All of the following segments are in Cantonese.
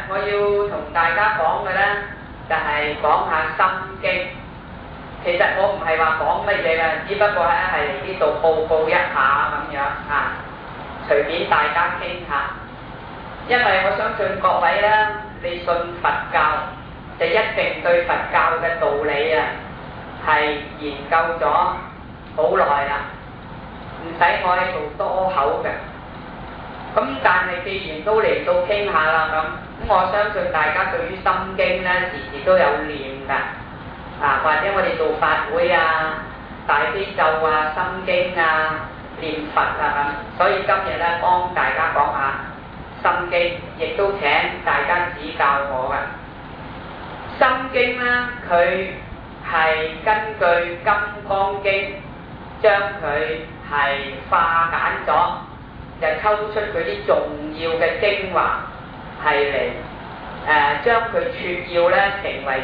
我要同大家講嘅呢，就係講下心經。其實我唔係話講乜嘢嘅，只不過係嚟呢度報告一下咁樣啊，隨便大家傾下。因為我相信各位呢，你信佛教就一定對佛教嘅道理啊係研究咗好耐啦，唔使我喺度多口嘅。咁但係既然都嚟到傾下啦咁我相信大家對於心經呢，時時都有念㗎。或者我哋做法會啊、大悲咒啊、心經啊、念佛啊咁，所以今日咧幫大家講下心經，亦都請大家指教我嘅。心經咧，佢係根據《金剛經》將佢係化簡咗，就抽出佢啲重要嘅精華係嚟。將佢撮要咧成為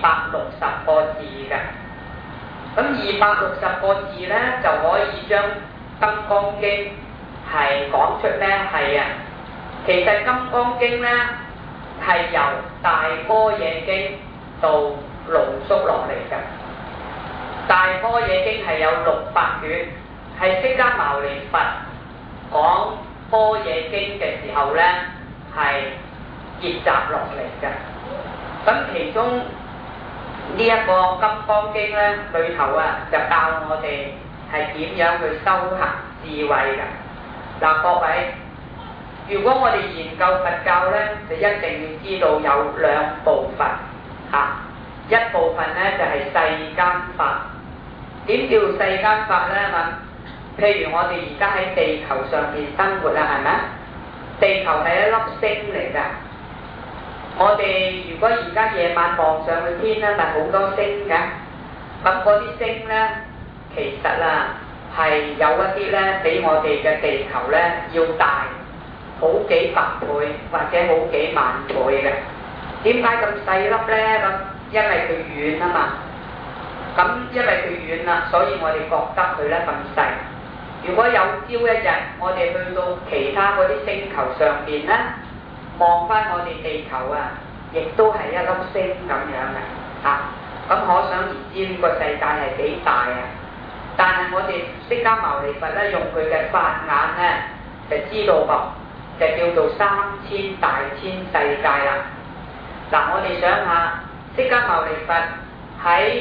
260個字嘅，咁260個字咧就可以將《金剛經》係講出咧係啊。其實《金剛經》咧係由《大般若經》到濃縮落嚟嘅，《大般若經》係有600卷，係釋迦牟尼佛講般若經嘅時候咧係結集落嚟嘅。咁其中呢一個《金剛經》咧裏頭啊，就教我哋係點樣去修行智慧嘅。嗱，各位，如果我哋研究佛教咧，就一定要知道有兩部分嚇。一部分咧就係世間法。點叫世間法咧？譬如我哋而家喺地球上邊生活啊，係咪？地球係一粒星嚟㗎。我哋如果而家夜晚望上去天咧，咪好多星嘅。咁嗰啲星咧，其實啊係有一啲咧比我哋嘅地球咧要大好幾百倍或者好幾萬倍嘅。點解咁細粒咧？咁因為佢遠啊嘛。咁因為佢遠啦，所以我哋覺得佢咧咁細。如果有朝一日我哋去到其他嗰啲星球上邊咧，望翻我哋地球啊，亦都係一粒星咁樣嘅嚇。咁可想而知呢個世界係幾大啊！但係我哋釋迦牟尼佛咧，用佢嘅法眼咧，就知道噃，就叫做3000大千世界啦。嗱，我哋想下，釋迦牟尼佛喺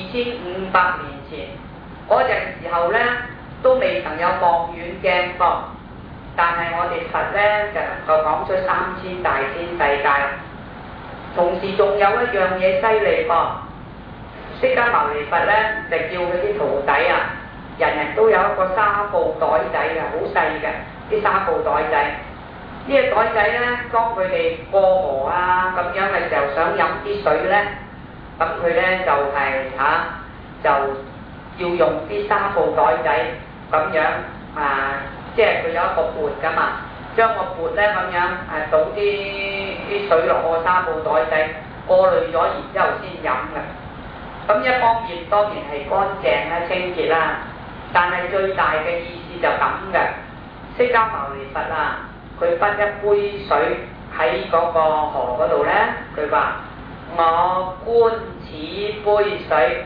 2500年前嗰陣時候咧，都未曾有望遠鏡噃。但係我哋佛咧就能夠講出3000大千世界，同時仲有一樣嘢犀利噃，釋迦牟尼佛咧就叫佢啲徒弟啊，人人都有一個紗布袋仔嘅，好細嘅啲紗布袋仔。呢個袋仔咧，當佢哋過河啊咁樣嘅時候，想飲啲水咧，咁佢咧就就要用啲紗布袋仔咁樣即係佢有一個缽㗎嘛，將個缽咧咁樣倒啲水落個紗布袋仔，過濾咗，然之後先飲嘅。咁一方面當然係乾淨啦、清潔啦，但係最大嘅意思就咁嘅。釋迦牟尼佛啊，佢滗一杯水喺嗰個河嗰度咧，佢話：我觀此杯水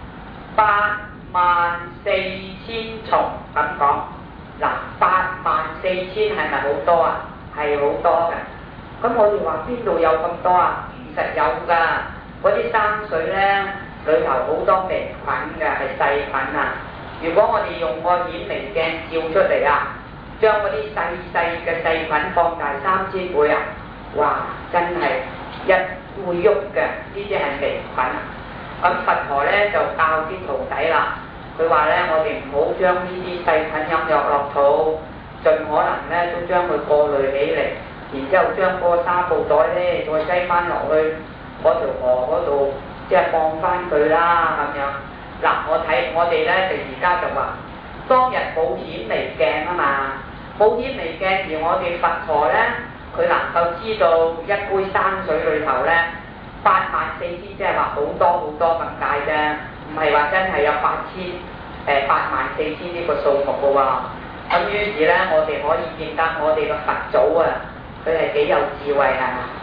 84000重咁講。嗱，84000係咪好多啊？係好多嘅。咁我哋話邊度有咁多啊？其實有㗎。嗰啲山水咧，裏頭好多微菌嘅，係細菌啊。如果我哋用個顯微鏡照出嚟啊，將嗰啲細細嘅細菌放大3000倍啊，哇！真係一會喐嘅，呢啲係微菌啊。咁佛陀咧就教啲徒弟啦。佢話咧，我哋唔好將呢啲細菌飲入落肚，盡可能咧都將佢過濾起嚟，然之後將嗰個紗布袋咧再擠翻落去嗰條河嗰度，即係放翻佢啦咁樣。嗱，我哋咧就而家就話，當日冇顯微鏡啊嘛，冇顯微鏡而我哋佛陀咧，佢能夠知道一杯山水裏頭咧84000，即係話好多好多咁解啫。唔係話真係有84000呢個數目嘅喎。咁於是咧，我哋可以見得我哋嘅佛祖啊，佢係幾有智慧係嘛？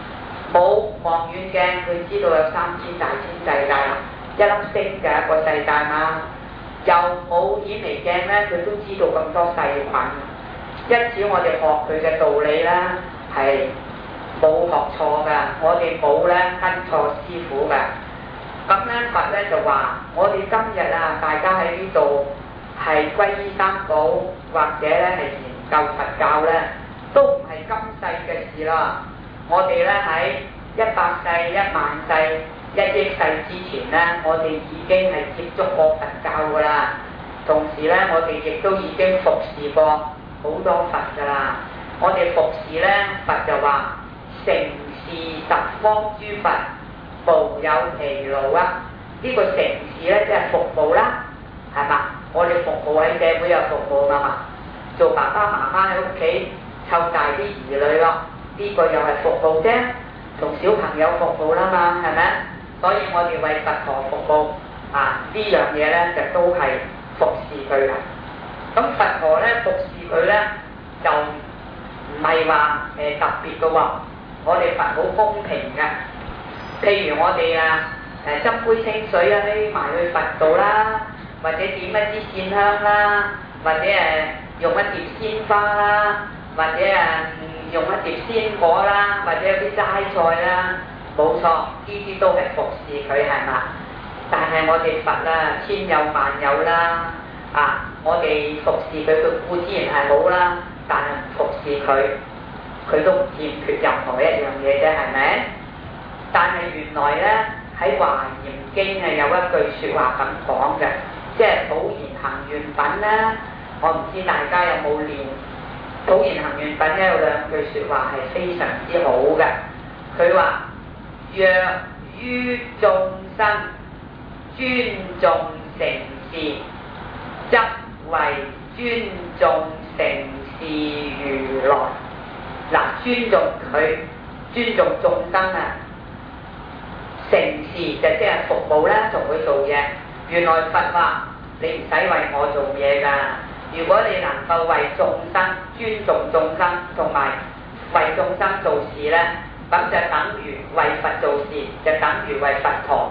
冇望遠鏡，佢知道有3000大千世界啦，一粒星嘅一個世界嘛。又冇顯微鏡咧，佢都知道咁多細菌。因此我哋學佢嘅道理咧，係冇學錯㗎，我哋冇咧跟錯師傅㗎。咁咧佛咧就話：我哋今日啊，大家喺呢度係皈依三寶，或者咧係研究佛教咧，都唔係今世嘅事啦。我哋咧喺100世、10000世、1億世之前咧，我哋已經係接觸過佛教㗎啦。同時咧，我哋亦都已經服侍過好多佛㗎啦。我哋服侍咧，佛就話：承事十方諸佛，無有疲勞啊！呢個承事咧，即係服務啦，係嘛？我哋服務喺社會有服務㗎嘛，做爸爸媽媽喺屋企湊大啲兒女咯，呢個又係服務啫，同小朋友服務啦嘛，係咪？所以我哋為佛陀服務啊，呢樣嘢咧就都係服侍佢啦。咁佛陀咧服侍佢咧就唔係話特別嘅喎，我哋佛好公平嘅。譬如我哋斟杯清水啊，匿埋去佛度啦，或者點一支線香啦，或者用一碟鮮花啦，或者用一碟鮮果啦，或者有啲齋菜啦，冇錯，呢啲都係服侍佢係嘛？但係我哋佛啦，千有萬有啦，我哋服侍佢，佢固然係好啦，但係唔服侍佢，佢都唔欠缺任何一樣嘢啫，係咪？但係原來咧喺《華嚴經》有一句説話咁講嘅，即係《普賢行願品》啦。我唔知大家有冇念《普賢行願品》咧，有2句説話係非常之好嘅。佢話：若於眾生尊重承事，則為尊重承事如來。嗱，尊重佢，尊重眾生啊！承事就即係服務啦，同佢做嘢。原來佛話你唔使為我做嘢㗎。如果你能夠為眾生尊重眾生，同埋為眾生做事咧，咁就等於為佛做事，就等於為佛陀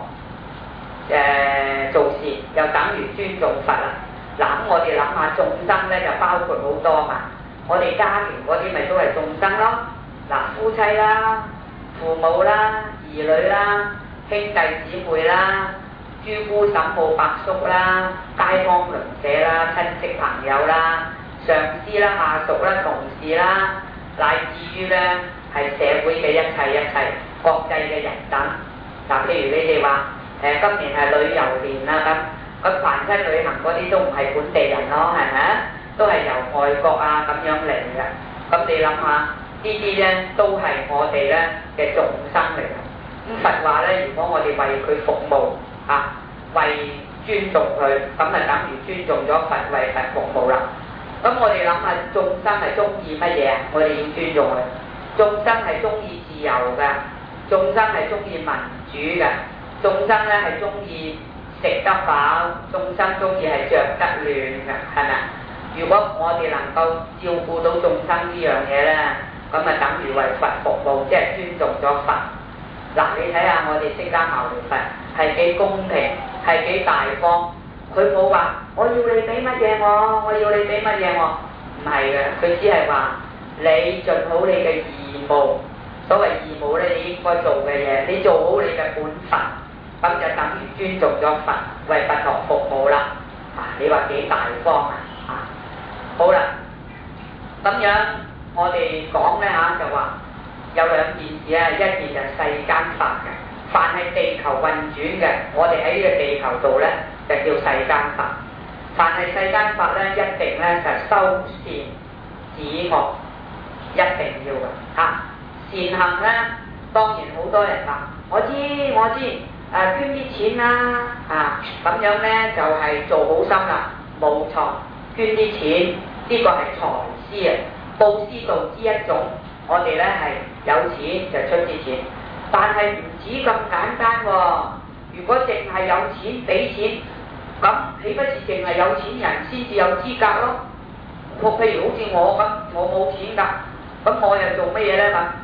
做事，又等於尊重佛啦。嗱，咁我哋諗下眾生咧，就包括好多嘛。我哋家庭嗰啲咪都係眾生咯。嗱，夫妻啦、父母啦、兒女啦、兄弟姊妹啦、諸姑嬸母伯叔啦、街坊鄰舍啦、親戚朋友啦、上司啦、下屬啦、同事啦，乃至於咧係社會嘅一切國際嘅人等。嗱，譬如你哋話今年係旅遊年啦，咁凡親旅行嗰啲都唔係本地人咯，係咪？都係由外國咁樣嚟嘅。咁你諗下，呢啲咧都係我哋咧嘅眾生嚟嘅。咁佛話咧，如果我哋為佢服務為尊重佢，咁咪等於尊重咗佛，為佛服務啦。咁我哋諗下，眾生係中意乜嘢啊？我哋要尊重佢。眾生係中意自由嘅，眾生係中意民主嘅，眾生咧係中意食得飽，眾生中意係着得暖嘅，係咪？如果我哋能夠照顧到眾生呢樣嘢咧，咁咪等於為佛服務，即係尊重咗佛。嗱，你睇下我哋釋迦牟尼佛係幾公平，係幾大方。佢冇話我要你俾乜嘢我要你俾乜嘢我，唔係嘅，佢只係話你盡好你嘅義務。所謂義務咧，你應該做嘅嘢，你做好你嘅本分，咁就等於尊重咗佛，為佛陀服務啦。你話幾大方好啦，咁樣我哋講咧就話有2件事啊，一件就世間法嘅，凡係地球運轉嘅，我哋喺呢個地球度咧就叫世間法。凡係世間法咧，一定咧就修善止惡，一定要嘅善行咧，當然好多人話我知，捐啲錢啦咁樣咧就係做好心啦，冇錯。捐啲錢呢個係財施啊，布施道之一種。我哋咧係有錢就出啲錢，但係唔止咁簡單喎。如果淨係有錢俾錢，咁豈不是淨係有錢人先至有資格咯？譬如好似我咁，我冇錢㗎，咁我又做乜嘢咧？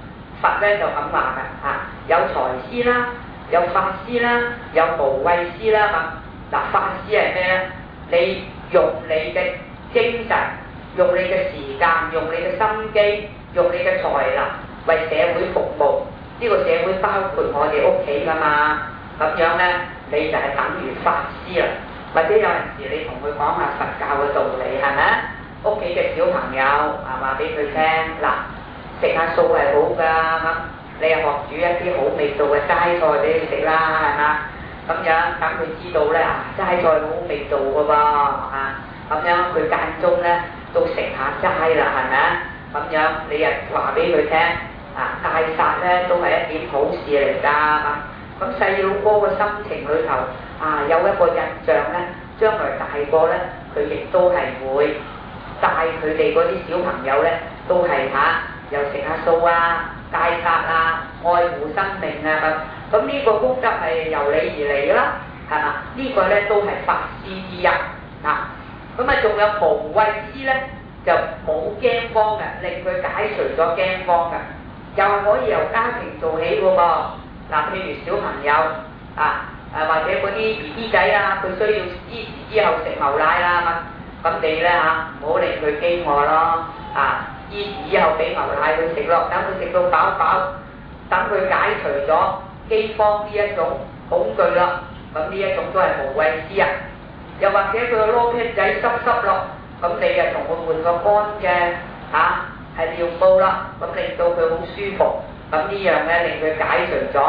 佛咧就咁話嘅嚇，有財施啦，有法施啦，有無畏施啦咁。嗱，法施係咩咧？你用你嘅精神，用你嘅時間，用你嘅心機，用你嘅才能為社會服務。呢個社會包括我哋屋企噶嘛，咁樣咧你就係等於法施啦。或者有陣時你同佢講下佛教嘅道理係咪？屋企嘅小朋友話俾佢聽，嗱，食下素係好㗎咁，你又學煮一啲好味道嘅齋菜俾佢食啦，係嘛？咁樣等佢知道咧，齋菜好味道㗎噃嚇，咁樣佢間中咧都食下齋啦，係咪？咁樣你又話俾佢聽，戒殺咧都係一件好事嚟㗎咁。咁細佬哥嘅心情裏頭有一個印象咧，將來大個咧，佢亦都係會帶佢哋嗰啲小朋友咧，都係又食下素啊、戒殺啊、愛護生命啊咁。咁呢個功德係由你而嚟㗎啦，係嘛？呢個咧都係法施之一啊。咁啊，仲有無畏施咧，就冇驚慌嘅，令佢解除咗驚慌嘅，又係可以由家庭做起㗎噃。嗱，譬如小朋友或者嗰啲 BB 仔啊，佢需要依時之後食牛奶啦咁你咧唔好令佢飢餓咯，依時之後俾牛奶佢食咯，等佢食到飽飽，等佢解除咗飢荒呢一種恐懼咯，咁呢一種都係無畏施啊。又或者佢個羅皮仔濕咯，咁你就同佢換個乾嘅係尿布啦，咁令到佢好舒服，咁呢樣咧令佢解除咗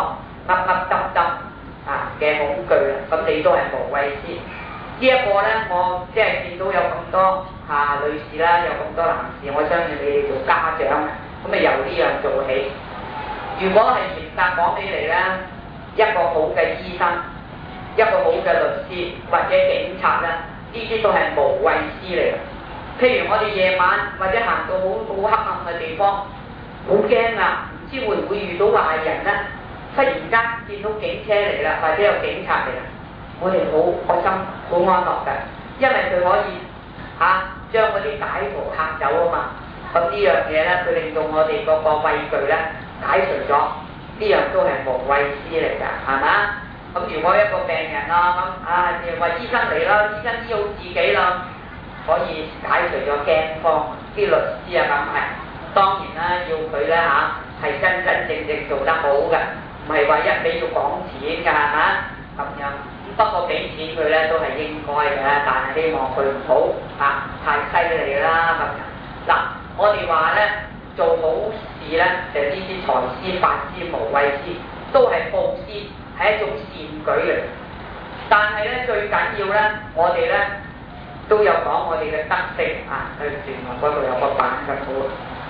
嘅恐懼啦，咁你都係無畏施。呢一個咧，我即係見到有咁多女士啦，有咁多男士，我相信你哋做家長嘅，咁由呢樣做起。如果係嚴格講起嚟咧，一個好嘅醫生，一個好嘅律師或者警察咧，呢啲都係無畏施嚟嘅。譬如我哋夜晚或者行到好黑暗嘅地方，好驚啊，唔知會唔會遇到壞人咧？忽然間見到警車嚟啦，或者有警察嚟啦，我哋好開心、好安樂嘅，因為佢可以將嗰啲歹徒嚇走啊嘛。咁呢樣嘢咧，佢令到我哋嗰個畏懼咧解除咗，呢樣都係無畏施嚟㗎，係嘛？咁如果一個病人啦，咁話醫生嚟啦，醫生醫好自己啦，可以解除咗驚慌。啲律師咁係，當然啦，要佢咧係真真正正做得好嘅。唔係話一味要講錢㗎，係嘛？咁樣不過俾錢佢咧都係應該嘅，但係希望佢唔好太犀利啦咁樣。嗱，我哋話咧做好事咧，就呢啲財施、法施、無畏施，都係布施，係一種善舉嚟。但係咧最緊要咧，我哋咧都有講我哋嘅德性對住我嗰度有個板嘅好。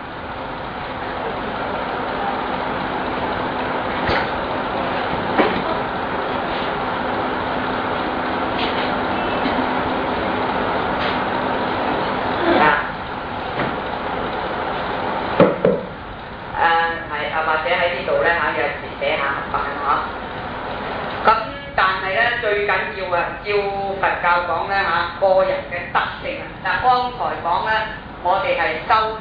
或者喺呢度咧有時寫下白咁但係咧最緊要照佛教講咧個人嘅德性嗱，剛才講咧，我哋係修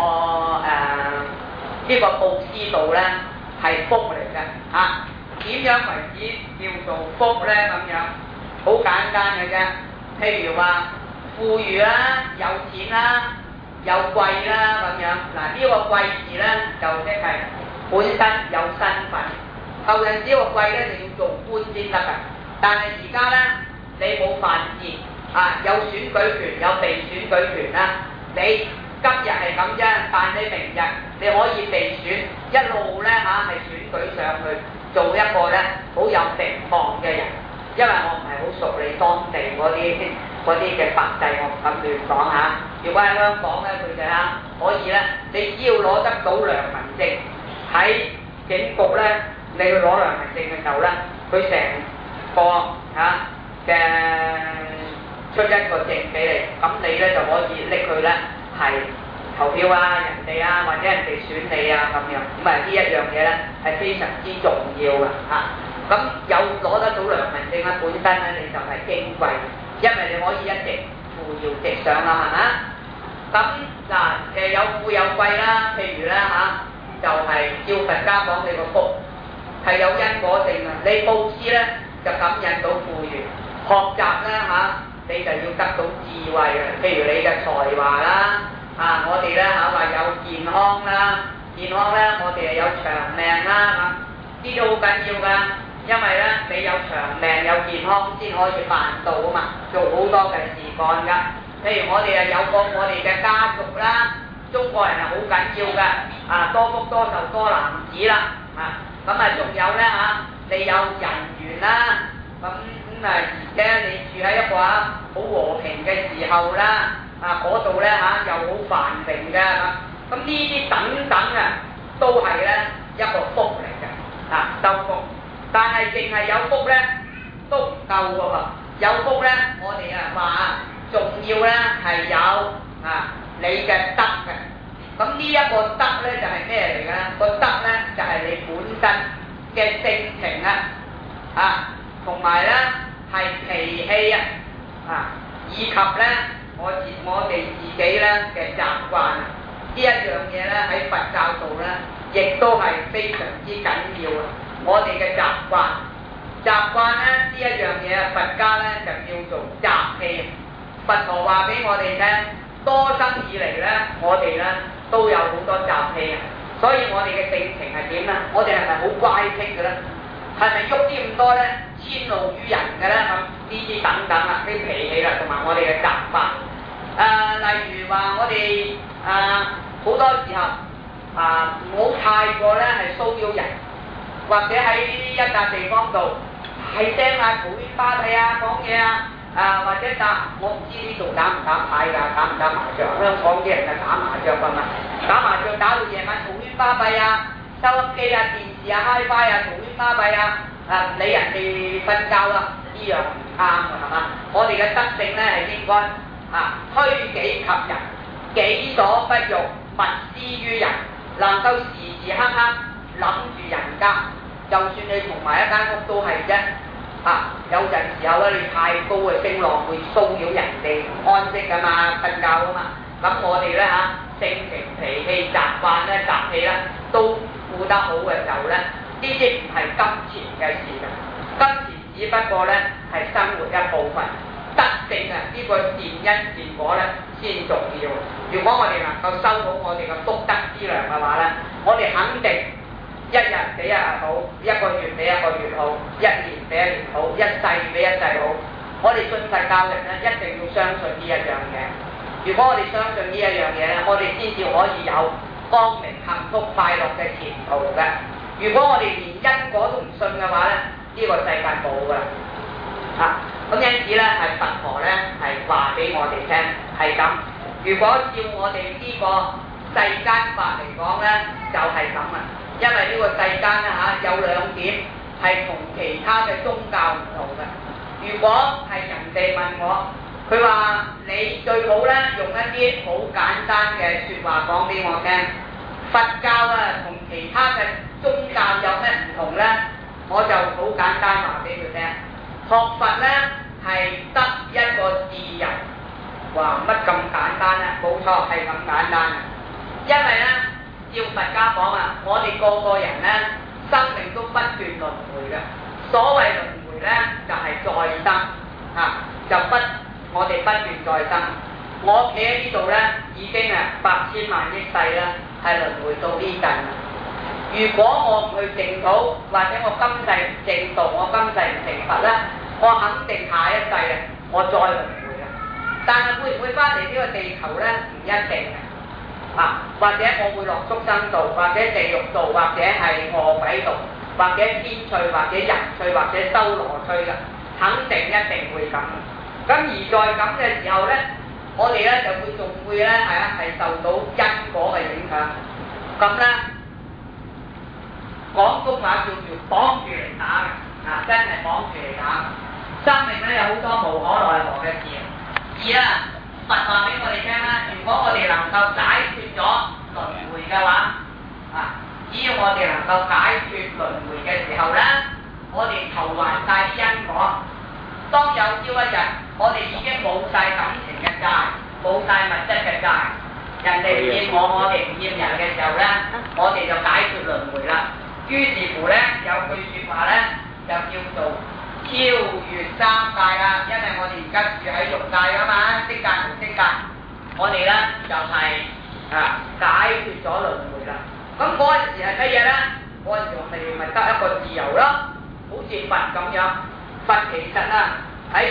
呢個布施道咧係福嚟嘅點樣為止叫做福咧？咁樣好簡單嘅啫。譬如話富裕啦、有錢啦、有貴啦咁樣嗱，呢個貴字咧就即係本身有身份，後人只個貴咧就要做官先得㗎。但係而家咧，你冇犯事有選舉權，有被選舉權啦。你今日係咁啫，但你明日你可以被選，一路咧係選舉上去做一個咧好有名望嘅人。因為我唔係好熟你當地嗰啲嘅法制，我唔敢亂講嚇。如果喺香港咧，佢就可以咧，你只要攞得到良民證。喺警局咧，你去攞良民證嘅時候咧，佢成個嘅出一個證俾你，咁你咧就可以拎佢咧係投票人哋或者人哋選你咁樣，咁呢一樣嘢咧係非常之重要嘅咁有攞得到良民證咧，本身咧你就係矜貴，因為你可以一直扶搖直上啦，係咪？咁有富有貴啦，譬如咧就係照佛家講你個福係有因果性啊！你佈施咧就感應到富裕，學習咧你就要得到智慧啊！譬如你嘅才華啦，我哋咧話有健康啦，健康咧我哋係有長命啦呢啲好緊要㗎，因為咧你有長命有健康先可以辦到啊嘛，做好多嘅事幹㗎。譬如我哋有個我哋嘅家族啦，中國人係好緊要㗎，多福多壽多男子啦，咁仲有咧你有人緣啦，而家你住喺一個好和平嘅時候啦，嗰度咧又好繁榮㗎，咁呢啲等等都係咧一個福嚟嘅，收福。但係淨係有福咧都唔夠㗎喎，有福咧我哋話仲要咧係有你嘅德嘅。咁呢一個德咧就係咩嚟嘅？個德咧就係你本身嘅性情同埋咧係脾氣以及咧我哋自己咧嘅習慣呢一樣嘢咧喺佛教度咧，亦都係非常之緊要啊！我哋嘅習慣咧呢一樣嘢，佛家咧就叫做習氣。佛陀話俾我哋聽，多生以嚟咧，我哋咧都有好多習氣，所以我哋嘅性情係點咧？我哋係咪好乖僻嘅咧？係咪喐啲咁多咧？遷怒於人嘅咧？咁呢啲等等啲脾氣啦，同埋我哋嘅習慣。例如話我哋好多時候唔好太過咧係騷擾人，或者喺一笪地方度大聲嘈喧巴閉講嘢或者我唔知呢度打唔打牌㗎，打唔打麻將？香港啲人打麻將㗎嘛，打麻將打到夜晚嘈喧巴閉收音機電視HiFi嘈喧巴閉唔理人哋瞓覺呢樣唔啱㗎，係嘛？我哋嘅德性咧係應該推己及人，己所不欲，勿施於人，能夠時時刻刻諗住人家，就算你同埋一間屋都係啫。有陣時候咧，你太高嘅聲浪會騷擾人哋安息㗎嘛，瞓覺㗎嘛。咁我哋咧性情脾氣習慣咧習氣咧都顧得好嘅時候咧，呢啲唔係金錢嘅事㗎，金錢只不過咧係生活一部分，德性呢個善因善果咧先重要。如果我哋能夠收好我哋嘅福德資糧嘅話咧，我哋肯定一日比一日好，一個月比一個月好，一年比一年好，一世比一世好。我哋信佛教人咧，一定要相信呢一樣嘢。如果我哋相信呢一樣嘢咧，我哋先至可以有光明、幸福、快樂嘅前途嘅。如果我哋連因果都唔信嘅話咧，呢個世界冇㗎啦。咁因此咧，係佛陀咧係話俾我哋聽係咁。如果照我哋呢個世間法嚟講咧，就係咁啊。因為呢個世間咧有兩點係同其他嘅宗教唔同嘅。如果係人哋問我，佢話你最好咧用一啲好簡單嘅説話講俾我聽，佛教同其他嘅宗教有咩唔同咧？我就好簡單話俾佢聽，學佛咧係得一個自由。話乜咁簡單咧？冇錯，係咁簡單。因為咧，照佛家講我哋個個人咧，生命都不斷輪迴嘅。所謂輪迴咧，就係再生我哋不斷再生。我企喺呢度咧，已經百千萬億世啦，係輪迴到呢陣啦。如果我唔去淨土，或者我今世唔正道，我今世唔成佛咧，我肯定下一世我再輪迴。但係會唔會翻嚟呢個地球咧？唔一定嘅，或者我會落畜生道，或者地獄道，或者係餓鬼道，或者天趣，或者人趣，或者修羅趣嘅，肯定一定會咁。咁而在咁嘅時候咧，我哋咧就會仲會咧係受到因果嘅影響。咁咧廣東話叫做綁住嚟打嘅，真係綁住嚟打。生命咧有好多無可奈何嘅事。佛話俾我哋聽啦，如果我哋能夠解決咗輪迴嘅話，只要我哋能夠解決輪迴嘅時候咧，我哋投還晒啲因果。當有朝一日，我哋已經冇晒感情嘅債，冇晒物質嘅債， 人哋唔厭我哋唔厭人嘅時候咧，我哋就解決輪迴啦。於是乎咧，有句説話咧，就叫做超越三界啦。因為我哋而家住喺欲界啊嘛，色界同色界，我哋咧就係、解決咗輪迴啦。咁嗰陣時係乜嘢咧？嗰陣時我哋咪得一個自由咯，好似佛咁樣。佛其實啊喺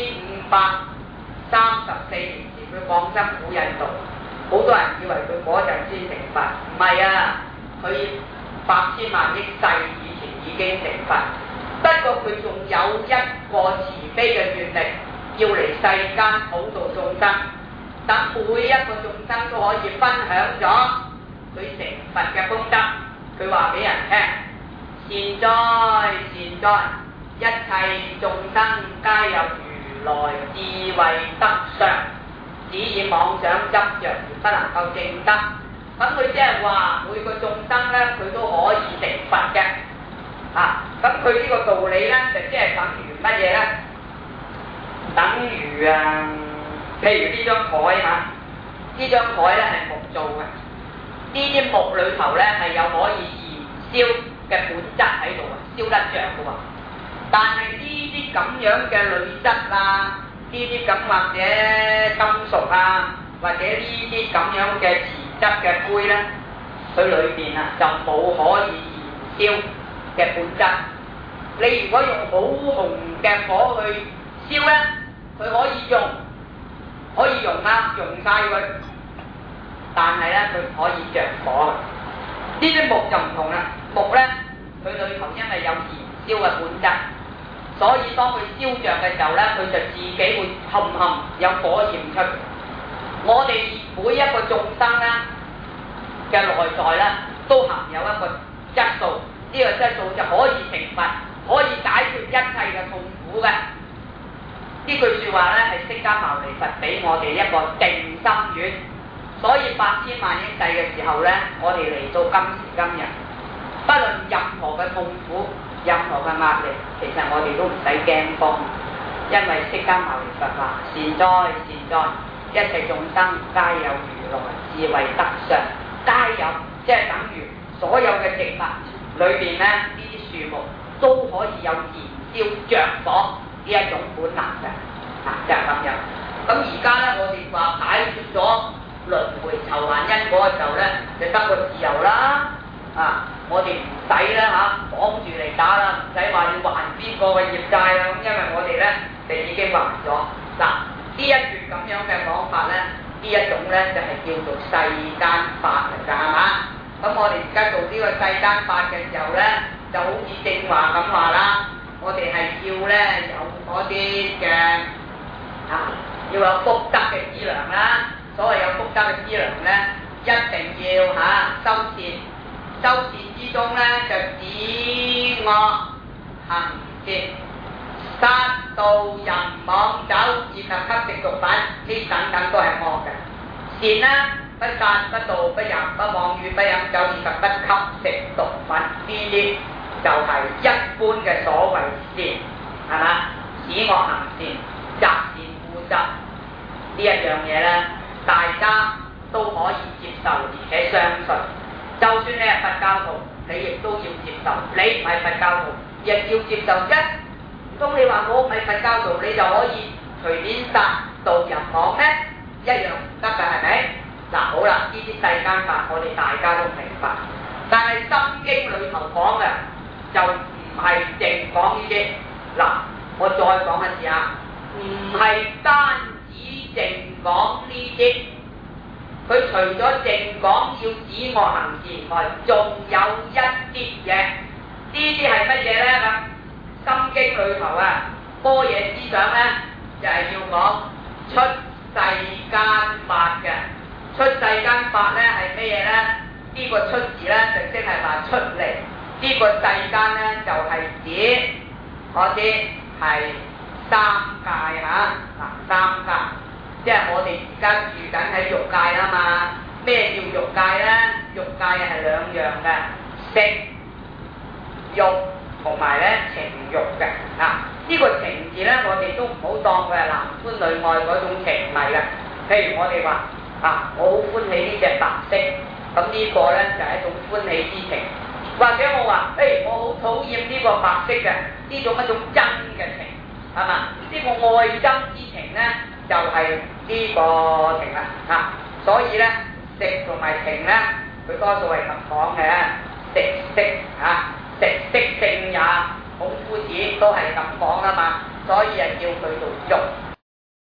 2534年前佢降生古印度，好多人以為佢嗰陣先成佛，唔係啊，佢8千萬億世以前已經成佛。不過佢仲有一個慈悲嘅願力，要嚟世間普度眾生，等每一個眾生都可以分享咗佢成佛嘅功德。佢話俾人聽：善哉善哉，一切眾生皆有如來智慧德相，只以妄想執着而不能夠證得。咁佢即係話每個眾生咧，佢都可以成佛嘅。咁佢呢個道理咧，就即係等於乜嘢咧？等於譬如呢張台呢張台咧係木做嘅，呢啲木裏頭咧係有可以燃燒嘅本質喺度啊，燒得着嘅喎。但係呢啲咁樣嘅鋁質啊，呢啲咁或者金屬啊，或者呢啲咁樣嘅瓷質嘅杯咧，佢裏邊就冇可以燃燒嘅本質。你如果用好紅嘅火去燒咧，佢可以用晒佢，但係咧佢唔可以着火。呢啲木就唔同啦，木咧佢裏頭因為有燃燒嘅本質，所以當佢燒着嘅時候咧，佢就自己會有火焰出。我哋每一個眾生咧嘅內在咧，都含有一個質素，呢個質素就可以成佛，可以解決一切嘅痛苦嘅。呢句説話咧係釋迦牟尼佛俾我哋一個定心丸，所以8千萬億世嘅時候咧，我哋嚟到今時今日，不論任何嘅痛苦、任何嘅壓力，其實我哋都唔使驚慌，因為釋迦牟尼佛話：善哉善哉，一切眾生皆有如來智慧德相，皆有，即係等於所有嘅植物裏邊咧，呢啲樹木都可以有燃燒着火呢一種本能嘅，就係咁樣。咁而家咧，我哋話解決咗輪迴酬還因果嘅時候咧，就得個自由啦。我哋唔使啦綁住嚟打啦，唔使話要還邊個嘅業債啦。咁因為我哋咧就已經還咗。嗱，呢一段咁樣嘅講法咧，呢一種咧就係叫做世間法嚟㗎，係嘛？咁我哋而家做呢個世間法嘅時候咧，就好似正話咁話啦。我哋係要咧有嗰啲嘅要有福德嘅資糧啦。所謂有福德嘅資糧咧，一定要修善。修善之中咧就止惡行善，殺盜淫妄酒以及吸食毒品，呢等等都係惡嘅。善啦，不殺不盜不淫不妄語不飲酒以及不吸食毒品，呢啲就係一般嘅所謂善，係嘛？止惡行善，擇善固執，呢一樣嘢咧，大家都可以接受而且相信。就算你係佛教徒，你亦都要接受；你唔係佛教徒，亦要接受啫。唔通你話我唔係佛教徒，你就可以隨便殺盜淫妄咩？一樣唔得㗎，係咪？好啦，呢啲世間法我哋大家都明白，但係《心經》裏頭講嘅就唔係淨講呢啲。我再講一次唔係單止淨講呢啲。佢除咗淨講要止惡行善外，仲有一啲嘢，呢啲係乜嘢咧？咁《心經》裏頭般若思想咧，就係要講出世間法嘅。出世間法咧係乜嘢咧？呢個出字咧就即係話出嚟，呢個世間咧就係指嗰啲係三界三界。即係我哋而家住緊喺欲界啦嘛。咩叫欲界咧？欲界係兩樣嘅，色欲同埋咧情欲嘅。呢個情字咧，我哋都唔好當佢係男歡女愛嗰種情迷嘅。譬如我哋話我好歡喜呢隻白色，咁呢個咧就係一種歡喜之情。或者我話，我好討厭呢個白色嘅，呢種一種真嘅情，係嘛？呢個愛憎之情咧，就係呢個情啦，所以咧，食同埋情咧，佢多數係咁講嘅，食色食色性也，孔夫子都係咁講啦嘛，所以叫佢做肉。